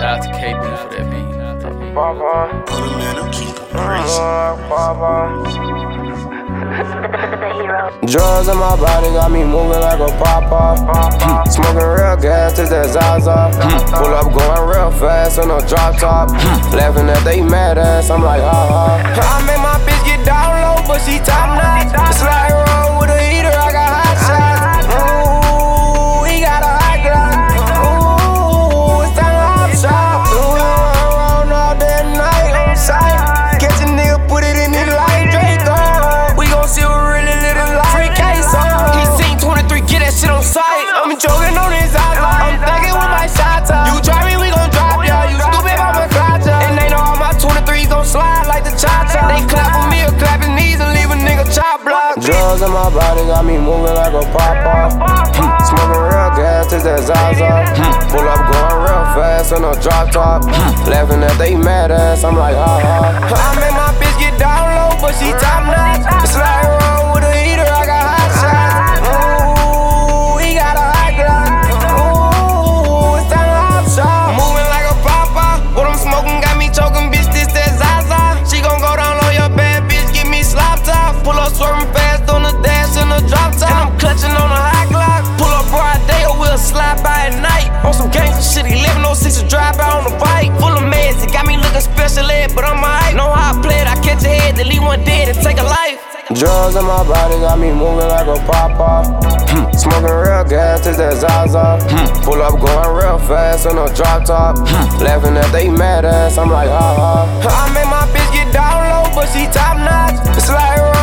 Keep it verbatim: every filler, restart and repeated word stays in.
Shout out to K B for that beat. Papa. Drugs in my body got me moving like a papa. Mm. Smoking real gas, it's that Zaza. Mm. Pull up going real fast on a drop top. Mm. Laughing at they mad ass, I'm like, ha ha. I make my bitch get down low, but she top notch. It's like roll with a heater, I got hot shots. Ooh, he got a hot glock. Ooh, it's time to hop shop. Ooh, roll all that night on sight. Catch a nigga, put it in his light, Draco. We gon' see a really little light. Free case on. He seen twenty-three, get that shit on sight. I'm joking on his eyes, I'm thugging with my shots up. You drive me, we gon' drop ya. You stupid, I'ma clutch ya. And they know all my twenty-threes gon' slide like the cha-cha. They clap for me or clap his knees and leave a nigga chop block. Drugs in my body got me moving like a papa. Mm. Smoking real gas, it's that Zaza. Mm. Pull up going real fast on a drop top. Mm. Laughing at they mad ass, I'm like, ha ha. I make my bitch get down low, but she top notch. It's like roll with a heater, I got hot shots. Ooh, he got a hot glock. Ooh, it's time to hop shop. Moving like a papa. What I'm smoking got me choking, bitch, this that Zaza. She gon' go down on your bad bitch, give me slop top. Pull up swerving fast on the dash and the drop top. And I'm clutching on a hot glock. Pull up broad day or we'll slide by at night. On some gangster shit, eleven oh six to drive by on the bike. Full of meds, it got me looking special ed, but I'm alright. Know how I play it, I catch a head, then leave one dead and take a life. Drugs in my body got me moving like a papa. Mm. Smoking real gas, it's that Zaza. Mm. Pull up going real fast on a drop top. Mm. Laughing at they mad ass, I'm like, ha ha. I make my bitch get down low, but she top notch. It's like